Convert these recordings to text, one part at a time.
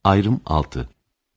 Ayrım 6.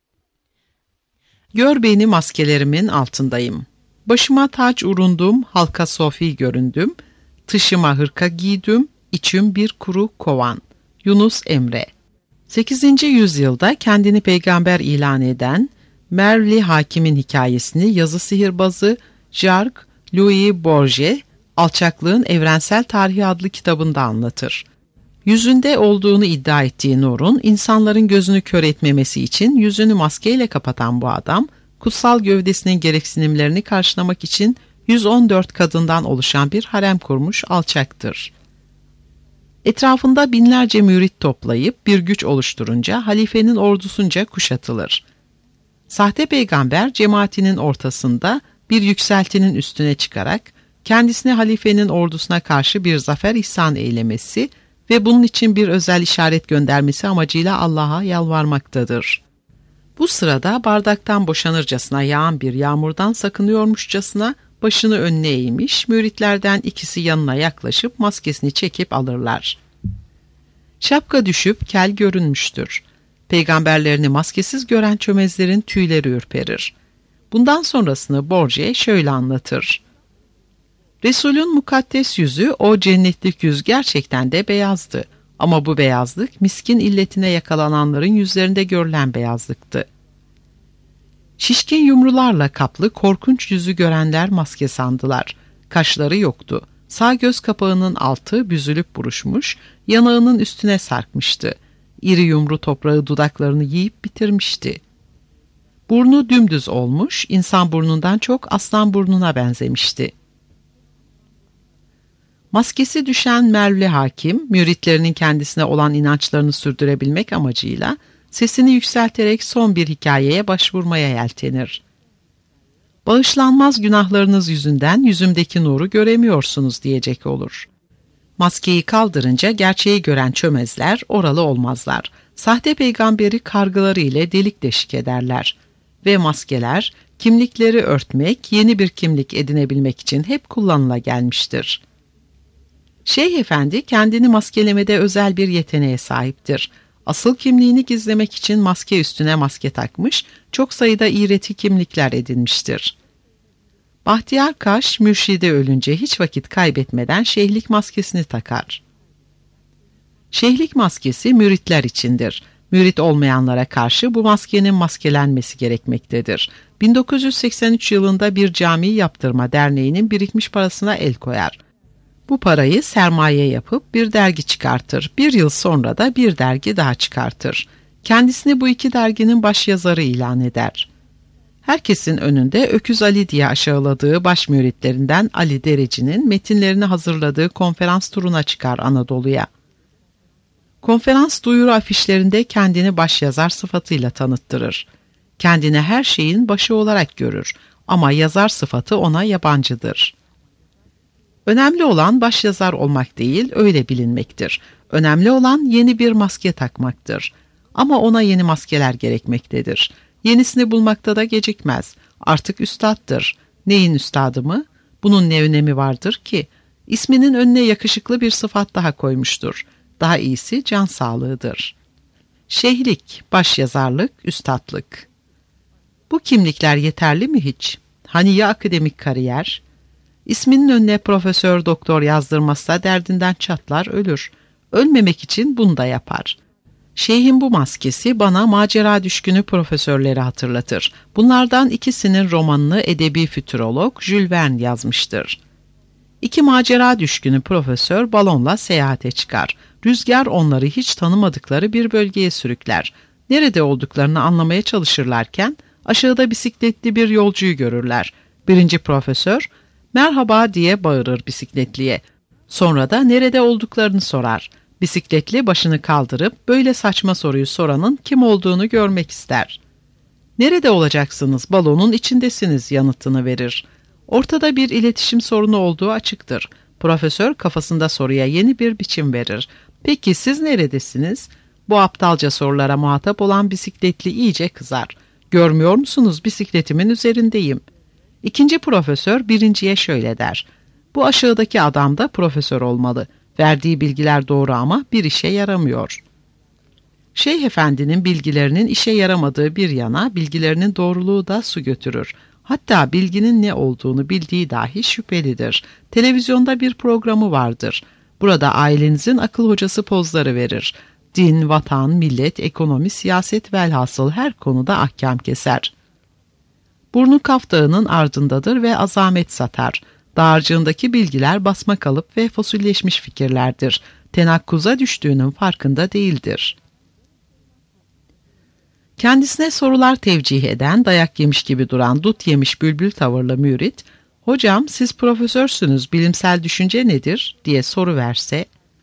Gör beni maskelerimin altındayım. Başıma taç urundum, halka sofi göründüm. Tışıma hırka giydim, içim bir kuru kovan. Yunus Emre. 8. yüzyılda kendini peygamber ilan eden Mervli Hakim'in hikayesini yazı sihirbazı Jacques-Louis Bourget, Alçaklığın Evrensel Tarihi adlı kitabında anlatır. Yüzünde olduğunu iddia ettiği nurun insanların gözünü kör etmemesi için yüzünü maskeyle kapatan bu adam, kutsal gövdesinin gereksinimlerini karşılamak için 114 kadından oluşan bir harem kurmuş alçaktır. Etrafında binlerce mürit toplayıp bir güç oluşturunca halifenin ordusunca kuşatılır. Sahte peygamber cemaatinin ortasında bir yükseltinin üstüne çıkarak kendisine halifenin ordusuna karşı bir zafer ihsan eylemesi ve bunun için bir özel işaret göndermesi amacıyla Allah'a yalvarmaktadır. Bu sırada bardaktan boşanırcasına yağan bir yağmurdan sakınıyormuşçasına başını önüne eğmiş, müritlerden ikisi yanına yaklaşıp maskesini çekip alırlar. Şapka düşüp kel görünmüştür. Peygamberlerini maskesiz gören çömezlerin tüyleri ürperir. Bundan sonrasını Bourget şöyle anlatır. Resul'ün mukaddes yüzü, o cennetlik yüz gerçekten de beyazdı. Ama bu beyazlık miskin illetine yakalananların yüzlerinde görülen beyazlıktı. Şişkin yumrularla kaplı korkunç yüzü görenler maske sandılar. Kaşları yoktu. Sağ göz kapağının altı büzülüp buruşmuş, yanağının üstüne sarkmıştı. İri yumru toprağı dudaklarını yiyip bitirmişti. Burnu dümdüz olmuş, insan burnundan çok aslan burnuna benzemişti. Maskesi düşen Mervli Hakim, müritlerinin kendisine olan inançlarını sürdürebilmek amacıyla sesini yükselterek son bir hikayeye başvurmaya yeltenir. Bağışlanmaz günahlarınız yüzünden yüzümdeki nuru göremiyorsunuz diyecek olur. Maskeyi kaldırınca gerçeği gören çömezler oralı olmazlar. Sahte peygamberi kargıları ile delik deşik ederler. Ve maskeler kimlikleri örtmek, yeni bir kimlik edinebilmek için hep kullanıla gelmiştir. Şeyh Efendi kendini maskelemede özel bir yeteneğe sahiptir. Asıl kimliğini gizlemek için maske üstüne maske takmış, çok sayıda iğreti kimlikler edinmiştir. Bahtiyar Kaş, mürşidi ölünce hiç vakit kaybetmeden şeyhlik maskesini takar. Şeyhlik maskesi müritler içindir. Mürit olmayanlara karşı bu maskenin maskelenmesi gerekmektedir. 1983 yılında bir cami yaptırma derneğinin birikmiş parasına el koyar. Bu parayı sermaye yapıp bir dergi çıkartır. Bir yıl sonra da bir dergi daha çıkartır. Kendisini bu iki derginin başyazarı ilan eder. Herkesin önünde Öküz Ali diye aşağıladığı baş müritlerinden Ali Dereci'nin metinlerini hazırladığı konferans turuna çıkar Anadolu'ya. Konferans duyuru afişlerinde kendini başyazar sıfatıyla tanıttırır. Kendini her şeyin başı olarak görür ama yazar sıfatı ona yabancıdır. Önemli olan başyazar olmak değil, öyle bilinmektir. Önemli olan yeni bir maske takmaktır. Ama ona yeni maskeler gerekmektedir. Yenisini bulmakta da gecikmez. Artık üstattır. Neyin üstadı mı? Bunun ne önemi vardır ki? İsminin önüne yakışıklı bir sıfat daha koymuştur. Daha iyisi can sağlığıdır. Şeyhlik, başyazarlık, üstatlık. Bu kimlikler yeterli mi hiç? Hani ya akademik kariyer? İsminin önüne profesör doktor yazdırmazsa derdinden çatlar ölür. Ölmemek için bunu da yapar. Şeyhin bu maskesi bana macera düşkünü profesörleri hatırlatır. Bunlardan ikisinin romanını edebi fütürolog Jules Verne yazmıştır. İki macera düşkünü profesör balonla seyahate çıkar. Rüzgar onları hiç tanımadıkları bir bölgeye sürükler. Nerede olduklarını anlamaya çalışırlarken aşağıda bisikletli bir yolcuyu görürler. Birinci profesör, "Merhaba" diye bağırır bisikletliye. Sonra da nerede olduklarını sorar. Bisikletli başını kaldırıp böyle saçma soruyu soranın kim olduğunu görmek ister. "Nerede olacaksınız? Balonun içindesiniz" yanıtını verir. Ortada bir iletişim sorunu olduğu açıktır. Profesör kafasında soruya yeni bir biçim verir. "Peki siz neredesiniz?" Bu aptalca sorulara muhatap olan bisikletli iyice kızar. "Görmüyor musunuz? Bisikletimin üzerindeyim." İkinci profesör birinciye şöyle der: "Bu aşağıdaki adam da profesör olmalı. Verdiği bilgiler doğru ama bir işe yaramıyor." Şeyh Efendi'nin bilgilerinin işe yaramadığı bir yana, bilgilerinin doğruluğu da su götürür. Hatta bilginin ne olduğunu bildiği dahi şüphelidir. Televizyonda bir programı vardır. Burada ailenizin akıl hocası pozları verir. Din, vatan, millet, ekonomi, siyaset velhasıl her konuda ahkam keser. Burnu Kaf Dağı'nın ardındadır ve azamet satar. Dağarcığındaki bilgiler basma kalıp ve fosilleşmiş fikirlerdir. Tenakkuza düştüğünün farkında değildir. Kendisine sorular tevcih eden, dayak yemiş gibi duran dut yemiş bülbül tavırlı mürit, "Hocam siz profesörsünüz, bilimsel düşünce nedir?" diye soru verse,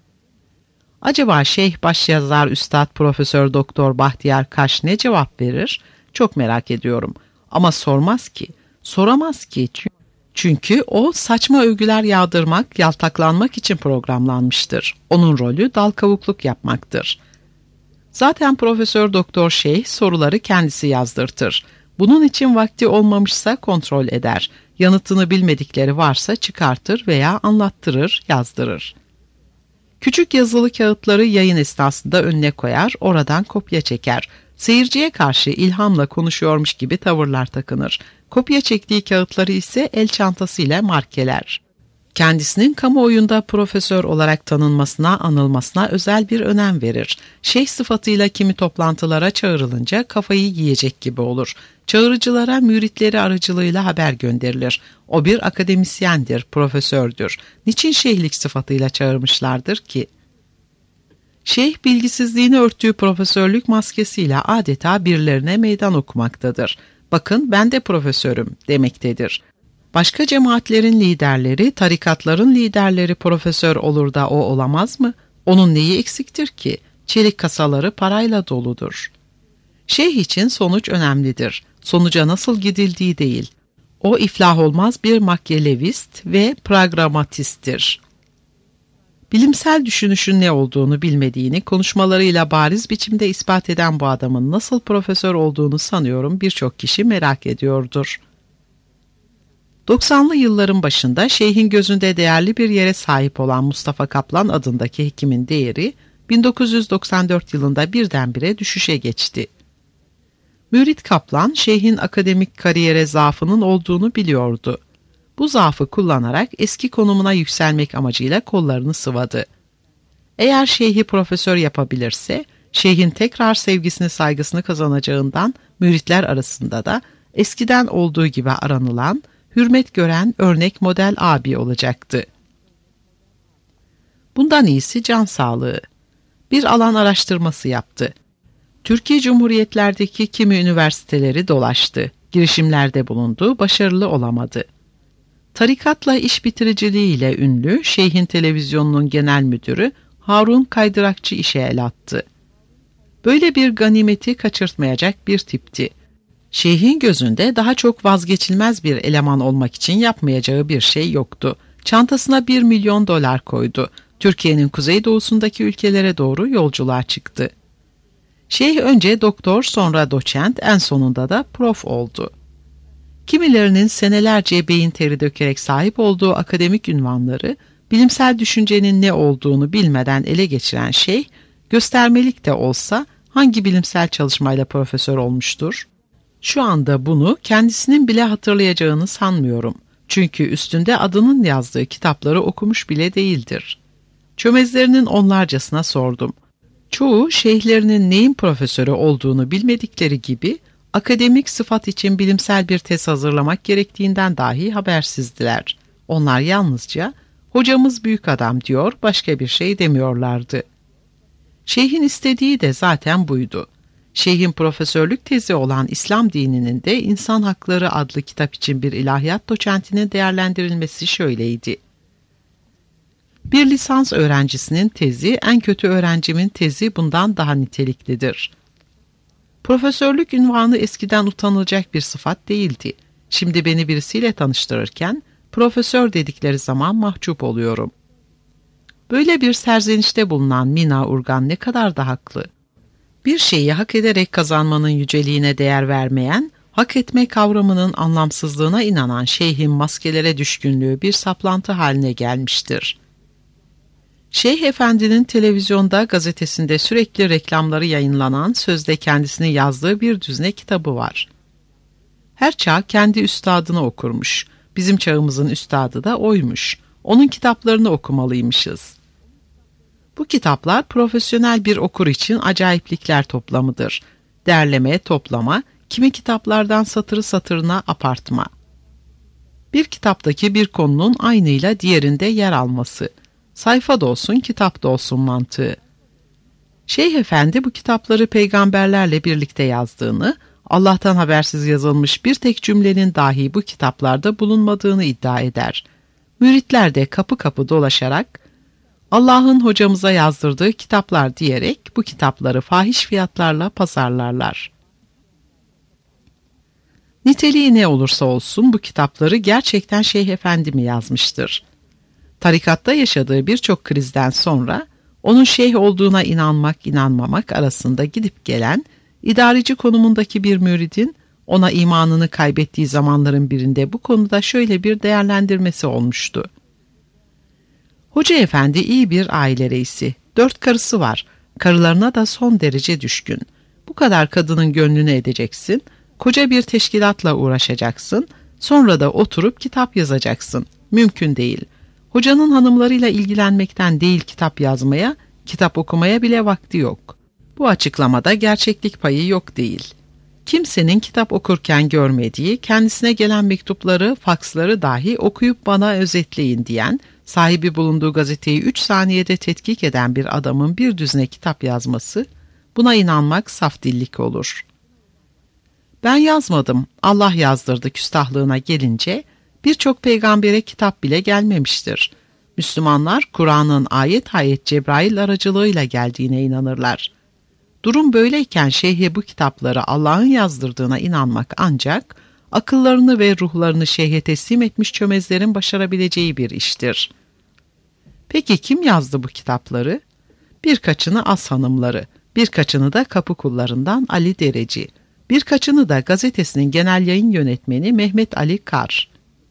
acaba Şeyh Başyazar Üstad Profesör Doktor Bahtiyar Kaş ne cevap verir? Çok merak ediyorum. Ama sormaz ki, soramaz ki. Çünkü o saçma övgüler yağdırmak, yaltaklanmak için programlanmıştır. Onun rolü dal kavukluk yapmaktır. Zaten Profesör Doktor Şeyh soruları kendisi yazdırtır. Bunun için vakti olmamışsa kontrol eder. Yanıtını bilmedikleri varsa çıkartır veya anlattırır, yazdırır. Küçük yazılı kağıtları yayın esnasında önüne koyar, oradan kopya çeker. Seyirciye karşı ilhamla konuşuyormuş gibi tavırlar takınır. Kopya çektiği kağıtları ise el çantasıyla markeler. Kendisinin kamuoyunda profesör olarak tanınmasına, anılmasına özel bir önem verir. Şeyh sıfatıyla kimi toplantılara çağrılınca kafayı yiyecek gibi olur. Çağrıcılara müritleri aracılığıyla haber gönderilir. O bir akademisyendir, profesördür. Niçin şeyhlik sıfatıyla çağırmışlardır ki? Şeyh bilgisizliğini örttüğü profesörlük maskesiyle adeta birilerine meydan okumaktadır. Bakın ben de profesörüm demektedir. Başka cemaatlerin liderleri, tarikatların liderleri profesör olur da o olamaz mı? Onun neyi eksiktir ki? Çelik kasaları parayla doludur. Şeyh için sonuç önemlidir. Sonuca nasıl gidildiği değil. O iflah olmaz bir makyelevist ve pragmatisttir. Bilimsel düşünüşün ne olduğunu bilmediğini konuşmalarıyla bariz biçimde ispat eden bu adamın nasıl profesör olduğunu sanıyorum birçok kişi merak ediyordur. 90'lı yılların başında şeyhin gözünde değerli bir yere sahip olan Mustafa Kaplan adındaki hekimin değeri 1994 yılında birdenbire düşüşe geçti. Mürit Kaplan, şeyhin akademik kariyere zaafının olduğunu biliyordu. Bu zaafı kullanarak eski konumuna yükselmek amacıyla kollarını sıvadı. Eğer şeyhi profesör yapabilirse, şeyhin tekrar sevgisini saygısını kazanacağından müritler arasında da eskiden olduğu gibi aranılan, hürmet gören örnek model abi olacaktı. Bundan iyisi can sağlığı. Bir alan araştırması yaptı. Türkiye Cumhuriyetlerdeki kimi üniversiteleri dolaştı. Girişimlerde bulundu, başarılı olamadı. Tarikatla iş bitiriciliğiyle ünlü Şeyhin Televizyonu'nun genel müdürü Harun Kaydırakçı işe el attı. Böyle bir ganimeti kaçırtmayacak bir tipti. Şeyhin gözünde daha çok vazgeçilmez bir eleman olmak için yapmayacağı bir şey yoktu. Çantasına 1 milyon dolar koydu. Türkiye'nin kuzeydoğusundaki ülkelere doğru yolculuğa çıktı. Şeyh önce doktor, sonra doçent, en sonunda da prof oldu. Kimilerinin senelerce beyin teri dökerek sahip olduğu akademik ünvanları, bilimsel düşüncenin ne olduğunu bilmeden ele geçiren şeyh, göstermelik de olsa hangi bilimsel çalışmayla profesör olmuştur? Şu anda bunu kendisinin bile hatırlayacağını sanmıyorum. Çünkü üstünde adının yazdığı kitapları okumuş bile değildir. Çömezlerinin onlarcasına sordum. Çoğu şeyhlerinin neyin profesörü olduğunu bilmedikleri gibi, akademik sıfat için bilimsel bir tez hazırlamak gerektiğinden dahi habersizdiler. Onlar yalnızca, hocamız büyük adam diyor, başka bir şey demiyorlardı. Şeyhin istediği de zaten buydu. Şeyhin profesörlük tezi olan İslam dininin de İnsan Hakları adlı kitap için bir ilahiyat doçentinin değerlendirilmesi şöyleydi. Bir lisans öğrencisinin tezi, en kötü öğrencimin tezi bundan daha niteliklidir. Profesörlük ünvanı eskiden utanılacak bir sıfat değildi. Şimdi beni birisiyle tanıştırırken, profesör dedikleri zaman mahcup oluyorum. Böyle bir serzenişte bulunan Mina Urgan ne kadar da haklı. Bir şeyi hak ederek kazanmanın yüceliğine değer vermeyen, hak etme kavramının anlamsızlığına inanan şeyhin maskelere düşkünlüğü bir saplantı haline gelmiştir. Şeyh Efendi'nin televizyonda, gazetesinde sürekli reklamları yayınlanan, sözde kendisinin yazdığı bir düzine kitabı var. Her çağ kendi üstadını okurmuş. Bizim çağımızın üstadı da oymuş. Onun kitaplarını okumalıymışız. Bu kitaplar profesyonel bir okur için acayiplikler toplamıdır. Derleme, toplama, kimi kitaplardan satırı satırına apartma. Bir kitaptaki bir konunun aynıyla diğerinde yer alması. Sayfa da olsun, kitap da olsun mantığı. Şeyh Efendi bu kitapları peygamberlerle birlikte yazdığını, Allah'tan habersiz yazılmış bir tek cümlenin dahi bu kitaplarda bulunmadığını iddia eder. Müritler de kapı kapı dolaşarak, Allah'ın hocamıza yazdırdığı kitaplar diyerek bu kitapları fahiş fiyatlarla pazarlarlar. Niteliği ne olursa olsun bu kitapları gerçekten Şeyh Efendi mi yazmıştır? Tarikatta yaşadığı birçok krizden sonra onun şeyh olduğuna inanmak inanmamak arasında gidip gelen idareci konumundaki bir müridin ona imanını kaybettiği zamanların birinde bu konuda şöyle bir değerlendirmesi olmuştu. Hoca Efendi iyi bir aile reisi. 4 karısı var. Karılarına da son derece düşkün. Bu kadar kadının gönlünü edeceksin, koca bir teşkilatla uğraşacaksın, sonra da oturup kitap yazacaksın. Mümkün değil. Hocanın hanımlarıyla ilgilenmekten değil kitap yazmaya, kitap okumaya bile vakti yok. Bu açıklamada gerçeklik payı yok değil. Kimsenin kitap okurken görmediği, kendisine gelen mektupları, faksları dahi okuyup bana özetleyin diyen, sahibi bulunduğu gazeteyi 3 saniyede tetkik eden bir adamın bir düzine kitap yazması, buna inanmak saf dillik olur. Ben yazmadım, Allah yazdırdı küstahlığına gelince, birçok peygambere kitap bile gelmemiştir. Müslümanlar Kur'an'ın ayet ayet Cebrail aracılığıyla geldiğine inanırlar. Durum böyleyken şeyhe bu kitapları Allah'ın yazdırdığına inanmak ancak akıllarını ve ruhlarını şeyhe teslim etmiş çömezlerin başarabileceği bir iştir. Peki kim yazdı bu kitapları? Birkaçını as hanımları, birkaçını da kapı kullarından Ali Dereci, birkaçını da gazetesinin genel yayın yönetmeni Mehmet Ali Kar.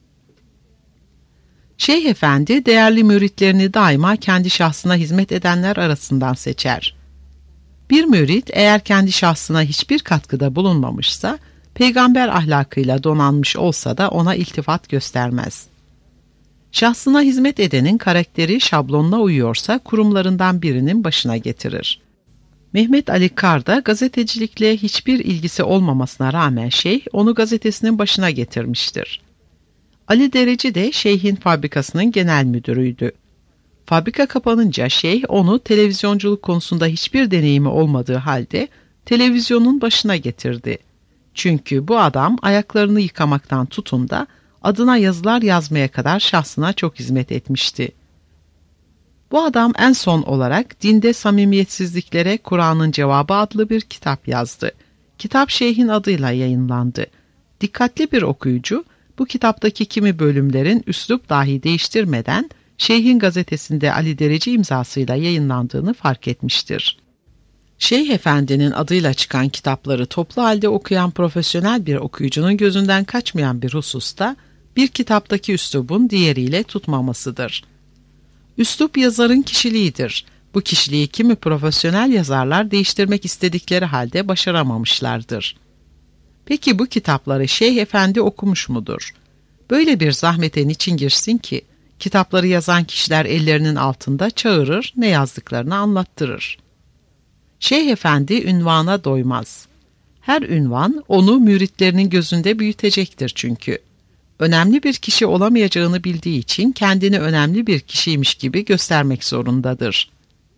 Şeyh Efendi değerli müritlerini daima kendi şahsına hizmet edenler arasından seçer. Bir mürit eğer kendi şahsına hiçbir katkıda bulunmamışsa, peygamber ahlakıyla donanmış olsa da ona iltifat göstermez. Şahsına hizmet edenin karakteri şablonuna uyuyorsa kurumlarından birinin başına getirir. Mehmet Ali Kar da gazetecilikle hiçbir ilgisi olmamasına rağmen şeyh onu gazetesinin başına getirmiştir. Ali Dereci de şeyhin fabrikasının genel müdürüydü. Fabrika kapanınca şeyh onu televizyonculuk konusunda hiçbir deneyimi olmadığı halde televizyonun başına getirdi. Çünkü bu adam ayaklarını yıkamaktan tutun da adına yazılar yazmaya kadar şahsına çok hizmet etmişti. Bu adam en son olarak Dinde Samimiyetsizliklere Kur'an'ın Cevabı adlı bir kitap yazdı. Kitap şeyhin adıyla yayınlandı. Dikkatli bir okuyucu bu kitaptaki kimi bölümlerin üslup dahi değiştirmeden şeyhin gazetesinde Ali Dereci imzasıyla yayınlandığını fark etmiştir. Şeyh Efendi'nin adıyla çıkan kitapları toplu halde okuyan profesyonel bir okuyucunun gözünden kaçmayan bir hususta bir kitaptaki üslubun diğeriyle tutmamasıdır. Üslup yazarın kişiliğidir. Bu kişiliği kimi profesyonel yazarlar değiştirmek istedikleri halde başaramamışlardır. Peki bu kitapları Şeyh Efendi okumuş mudur? Böyle bir zahmete niçin girsin ki? Kitapları yazan kişiler ellerinin altında çağırır, ne yazdıklarını anlattırır. Şeyh Efendi ünvana doymaz. Her ünvan onu müritlerinin gözünde büyütecektir çünkü. Önemli bir kişi olamayacağını bildiği için kendini önemli bir kişiymiş gibi göstermek zorundadır.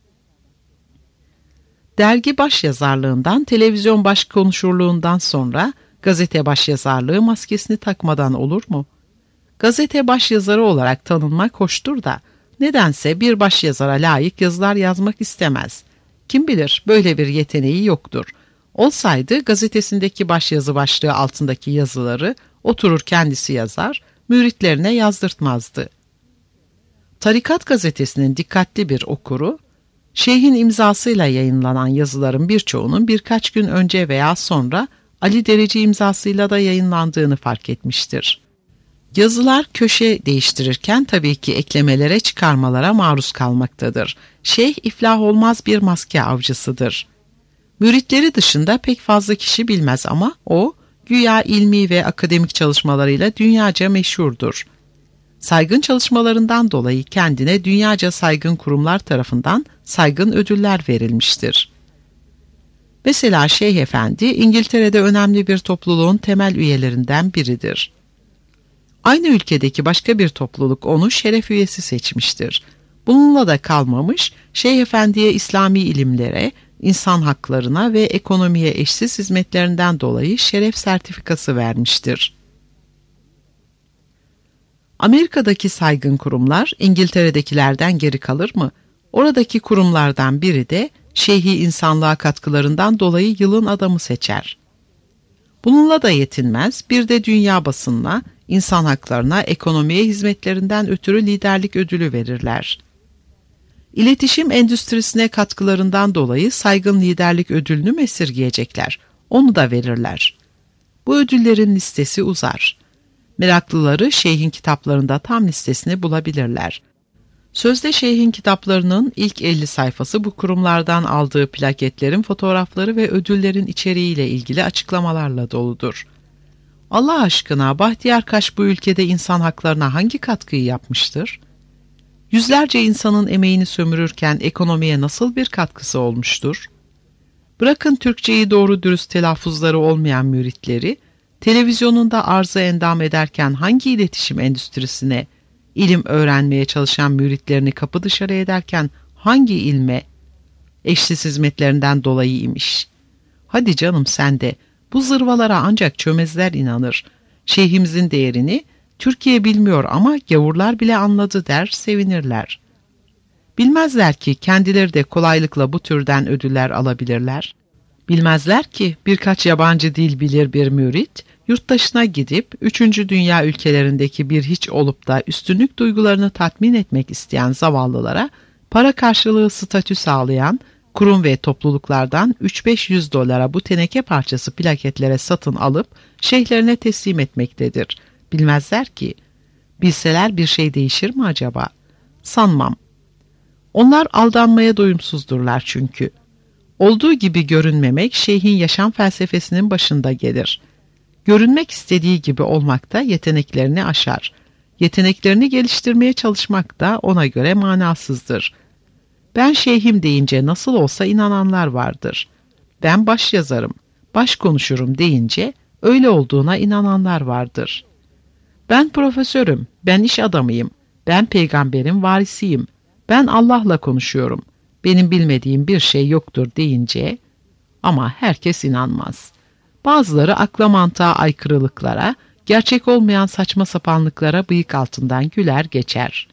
Dergi başyazarlığından, televizyon başkonuşurluğundan sonra gazete başyazarlığı maskesini takmadan olur mu? Gazete başyazarı olarak tanınmak hoştur da, nedense bir başyazara layık yazılar yazmak istemez. Kim bilir böyle bir yeteneği yoktur. Olsaydı gazetesindeki başyazı başlığı altındaki yazıları oturur kendisi yazar, müritlerine yazdırtmazdı. Tarikat gazetesinin dikkatli bir okuru, şeyhin imzasıyla yayınlanan yazıların birçoğunun birkaç gün önce veya sonra Ali Dereci imzasıyla da yayınlandığını fark etmiştir. Yazılar köşe değiştirirken tabii ki eklemelere, çıkarmalara maruz kalmaktadır. Şeyh iflah olmaz bir maske avcısıdır. Müritleri dışında pek fazla kişi bilmez ama o, güya ilmi ve akademik çalışmalarıyla dünyaca meşhurdur. Saygın çalışmalarından dolayı kendine dünyaca saygın kurumlar tarafından saygın ödüller verilmiştir. Mesela Şeyh Efendi, İngiltere'de önemli bir topluluğun temel üyelerinden biridir. Aynı ülkedeki başka bir topluluk onu şeref üyesi seçmiştir. Bununla da kalmamış, Şeyh Efendi'ye İslami ilimlere, insan haklarına ve ekonomiye eşsiz hizmetlerinden dolayı şeref sertifikası vermiştir. Amerika'daki saygın kurumlar İngiltere'dekilerden geri kalır mı? Oradaki kurumlardan biri de şeyhi insanlığa katkılarından dolayı yılın adamı seçer. Bununla da yetinmez, bir de dünya basınına, insan haklarına, ekonomiye hizmetlerinden ötürü liderlik ödülü verirler. İletişim endüstrisine katkılarından dolayı saygın liderlik ödülünü mü esirgeyecekler? Onu da verirler. Bu ödüllerin listesi uzar. Meraklıları şeyhin kitaplarında tam listesini bulabilirler. Sözde şeyhin kitaplarının ilk 50 sayfası bu kurumlardan aldığı plaketlerin fotoğrafları ve ödüllerin içeriğiyle ilgili açıklamalarla doludur. Allah aşkına Bahtiyar Kaş bu ülkede insan haklarına hangi katkıyı yapmıştır? Yüzlerce insanın emeğini sömürürken ekonomiye nasıl bir katkısı olmuştur? Bırakın Türkçeyi doğru dürüst telaffuzları olmayan müritleri, televizyonunda arzı endam ederken hangi iletişim endüstrisine, ilim öğrenmeye çalışan müritlerini kapı dışarı ederken hangi ilme, eşsiz hizmetlerinden dolayı imiş? Hadi canım sen de, bu zırvalara ancak çömezler inanır. Şeyhimizin değerini Türkiye bilmiyor ama gavurlar bile anladı der, sevinirler. Bilmezler ki kendileri de kolaylıkla bu türden ödüller alabilirler. Bilmezler ki birkaç yabancı dil bilir bir mürit, yurt dışına gidip 3. dünya ülkelerindeki bir hiç olup da üstünlük duygularını tatmin etmek isteyen zavallılara para karşılığı statü sağlayan kurum ve topluluklardan 3-500 dolara bu teneke parçası plaketlere satın alıp şeyhlerine teslim etmektedir. Bilmezler ki. Bilseler bir şey değişir mi acaba? Sanmam. Onlar aldanmaya doyumsuzdurlar çünkü. Olduğu gibi görünmemek şeyhin yaşam felsefesinin başında gelir. Görünmek istediği gibi olmak da yeteneklerini aşar. Yeteneklerini geliştirmeye çalışmak da ona göre manasızdır. Ben şeyhim deyince nasıl olsa inananlar vardır. Ben baş yazarım, baş konuşurum deyince öyle olduğuna inananlar vardır. Ben profesörüm, ben iş adamıyım, ben peygamberin varisiyim, ben Allah'la konuşuyorum, benim bilmediğim bir şey yoktur deyince ama herkes inanmaz. Bazıları akla mantığa aykırılıklara, gerçek olmayan saçma sapanlıklara bıyık altından güler geçer.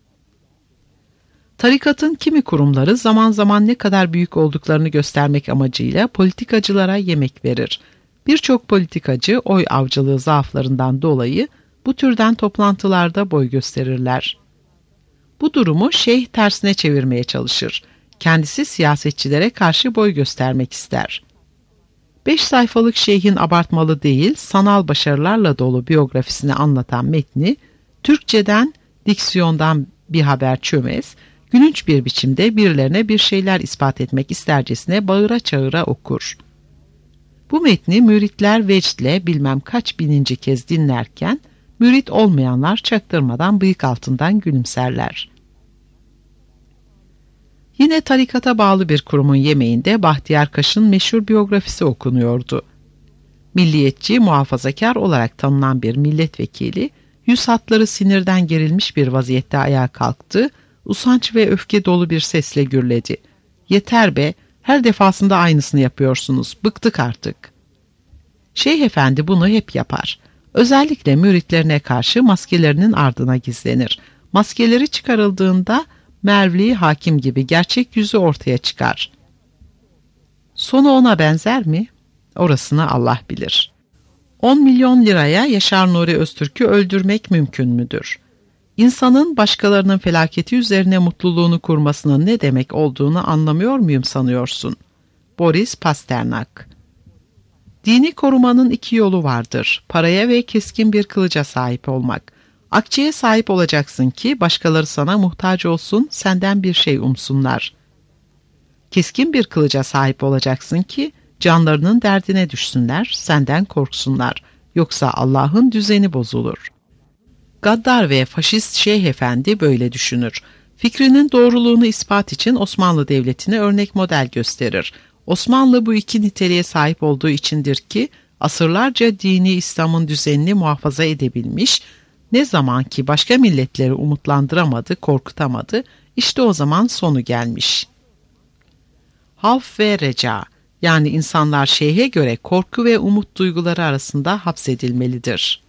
Tarikatın kimi kurumları zaman zaman ne kadar büyük olduklarını göstermek amacıyla politikacılara yemek verir. Birçok politikacı oy avcılığı zaaflarından dolayı bu türden toplantılarda boy gösterirler. Bu durumu şeyh tersine çevirmeye çalışır. Kendisi siyasetçilere karşı boy göstermek ister. 5 sayfalık şeyhin abartmalı değil, sanal başarılarla dolu biyografisini anlatan metni, Türkçeden, diksiyondan bir haber çömez, gülünç bir biçimde birilerine bir şeyler ispat etmek istercesine bağıra çağıra okur. Bu metni müritler vecdle bilmem kaç bininci kez dinlerken, mürit olmayanlar çaktırmadan bıyık altından gülümserler. Yine tarikata bağlı bir kurumun yemeğinde Bahtiyar Kaş'ın meşhur biyografisi okunuyordu. Milliyetçi, muhafazakar olarak tanınan bir milletvekili, yüz hatları sinirden gerilmiş bir vaziyette ayağa kalktı, usanç ve öfke dolu bir sesle gürledi. "Yeter be, her defasında aynısını yapıyorsunuz, bıktık artık." Şeyh Efendi bunu hep yapar. Özellikle müritlerine karşı maskelerinin ardına gizlenir. Maskeleri çıkarıldığında Mervli Hakim gibi gerçek yüzü ortaya çıkar. Sonu ona benzer mi? Orasını Allah bilir. 10 milyon liraya Yaşar Nuri Öztürk'ü öldürmek mümkün müdür? İnsanın başkalarının felaketi üzerine mutluluğunu kurmasının ne demek olduğunu anlamıyor muyum sanıyorsun? Boris Pasternak. Dini korumanın iki yolu vardır. Paraya ve keskin bir kılıca sahip olmak. Akçeye sahip olacaksın ki başkaları sana muhtaç olsun, senden bir şey umsunlar. Keskin bir kılıca sahip olacaksın ki canlarının derdine düşsünler, senden korksunlar. Yoksa Allah'ın düzeni bozulur. Gaddar ve faşist Şeyh Efendi böyle düşünür. Fikrinin doğruluğunu ispat için Osmanlı Devleti'ne örnek model gösterir. Osmanlı bu iki niteliğe sahip olduğu içindir ki asırlarca dini İslam'ın düzenini muhafaza edebilmiş, ne zaman ki başka milletleri umutlandıramadı, korkutamadı, işte o zaman sonu gelmiş. Havf ve reca, yani insanlar şeyhe göre korku ve umut duyguları arasında hapsedilmelidir.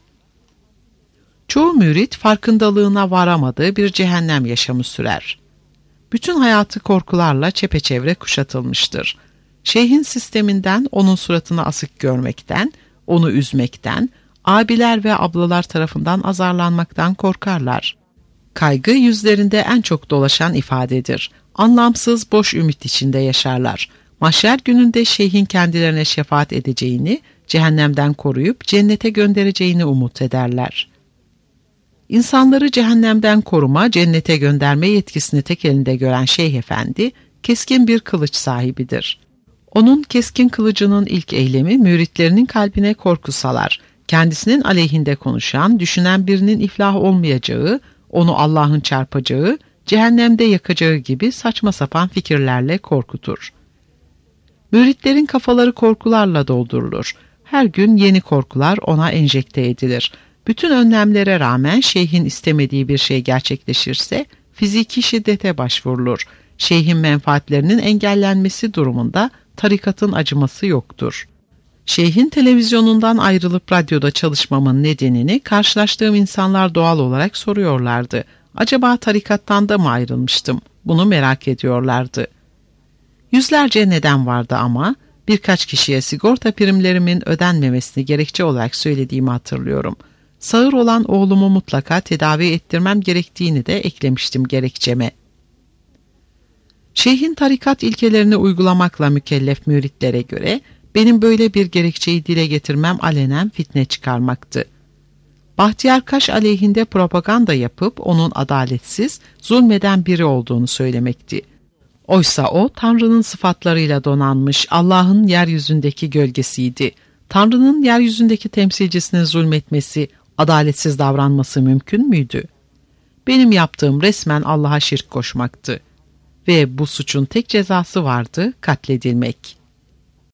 Çoğu mürit farkındalığına varamadığı bir cehennem yaşamı sürer. Bütün hayatı korkularla çepeçevre kuşatılmıştır. Şeyhin sisteminden, onun suratını asık görmekten, onu üzmekten, abiler ve ablalar tarafından azarlanmaktan korkarlar. Kaygı yüzlerinde en çok dolaşan ifadedir. Anlamsız, boş ümit içinde yaşarlar. Mahşer gününde şeyhin kendilerine şefaat edeceğini, cehennemden koruyup cennete göndereceğini umut ederler. İnsanları cehennemden koruma, cennete gönderme yetkisini tek elinde gören Şeyh Efendi, keskin bir kılıç sahibidir. Onun keskin kılıcının ilk eylemi müritlerinin kalbine korku salar. Kendisinin aleyhinde konuşan, düşünen birinin iflah olmayacağı, onu Allah'ın çarpacağı, cehennemde yakacağı gibi saçma sapan fikirlerle korkutur. Müritlerin kafaları korkularla doldurulur. Her gün yeni korkular ona enjekte edilir. Bütün önlemlere rağmen şeyhin istemediği bir şey gerçekleşirse fiziki şiddete başvurulur. Şeyhin menfaatlerinin engellenmesi durumunda tarikatın acıması yoktur. Şeyhin televizyonundan ayrılıp radyoda çalışmamın nedenini karşılaştığım insanlar doğal olarak soruyorlardı. Acaba tarikattan da mı ayrılmıştım? Bunu merak ediyorlardı. Yüzlerce neden vardı ama birkaç kişiye sigorta primlerimin ödenmemesini gerekçe olarak söylediğimi hatırlıyorum. Sağır olan oğlumu mutlaka tedavi ettirmem gerektiğini de eklemiştim gerekçeme. Şeyhin tarikat ilkelerini uygulamakla mükellef müritlere göre benim böyle bir gerekçeyi dile getirmem alenen fitne çıkarmaktı. Bahtiyar Kaş aleyhinde propaganda yapıp onun adaletsiz, zulmeden biri olduğunu söylemekti. Oysa o Tanrı'nın sıfatlarıyla donanmış Allah'ın yeryüzündeki gölgesiydi. Tanrı'nın yeryüzündeki temsilcisine zulmetmesi, adaletsiz davranması mümkün müydü? Benim yaptığım resmen Allah'a şirk koşmaktı. Ve bu suçun tek cezası vardı, katledilmek.